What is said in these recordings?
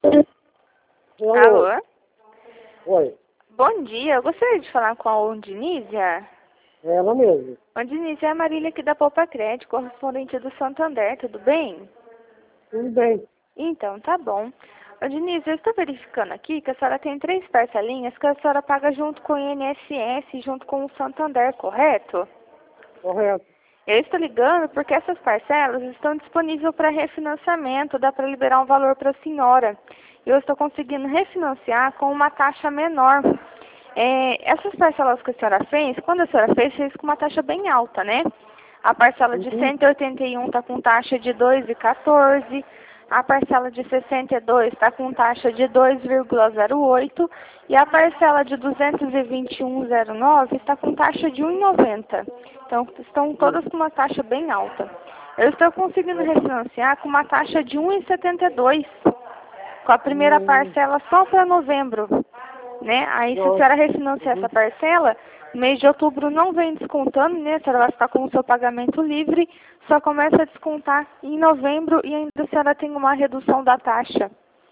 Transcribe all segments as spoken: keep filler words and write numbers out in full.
Alô? Alô? Oi, Bom dia, eu gostaria de falar com a Ondinísia. é ela mesmo. Ondinísia é a Marília aqui da Poupa Crédito, correspondente do Santander, tudo bem? Tudo bem. Então, tá bom. Ondinísia, eu estou verificando aqui que a senhora tem três parcelinhas que a senhora paga junto com o I N S S, junto com o Santander, correto? Correto. Eu estou ligando porque essas parcelas estão disponíveis para refinanciamento, dá para liberar um valor para a senhora. Eu estou conseguindo refinanciar com uma taxa menor. É, essas parcelas que a senhora fez, quando a senhora fez, fez com uma taxa bem alta, né? A parcela de Uhum. cento e oitenta e um está com taxa de dois vírgula quatorze, a parcela de sessenta e dois está com taxa de dois vírgula zero oito e a parcela de duzentos e vinte e um vírgula zero nove está com taxa de um vírgula noventa. Então, estão todas com uma taxa bem alta. Eu estou conseguindo refinanciar com uma taxa de um vírgula setenta e dois, com a primeira Hum, parcela só para novembro, né? Aí, se a nossa. senhora refinanciar Uhum. essa parcela, mês de outubro não vem descontando, né? A senhora vai ficar com o seu pagamento livre, só começa a descontar em novembro e ainda a senhora tem uma redução da taxa.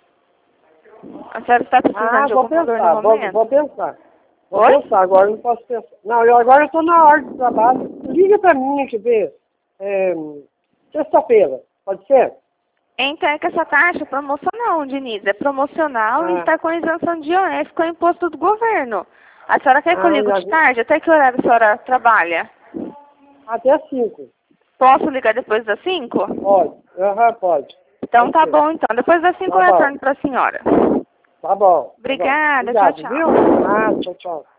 A senhora está precisando Ah, de vou algum valor no pensar, vou, vou momento? pensar. Vou Oi? pensar, agora eu não posso pensar. Não, eu, agora eu estou na hora de trabalho. Liga para mim, quer ver? É, sexta-feira, pode ser? Então, é que essa taxa é promocional, Diniz. É promocional e Ah, está com isenção de I O F com o imposto do governo. A senhora quer que eu ah, ligue já de vi. tarde? Até que horário a senhora trabalha? Até cinco. Posso ligar depois das cinco? Pode. Aham, pode. Então Pode tá ser. bom, então. Depois das cinco Tá eu bom. retorno para a senhora. Tá bom. Tá bom. Obrigada, tchau, Obrigado, viu? tchau. Ah, tchau, tchau.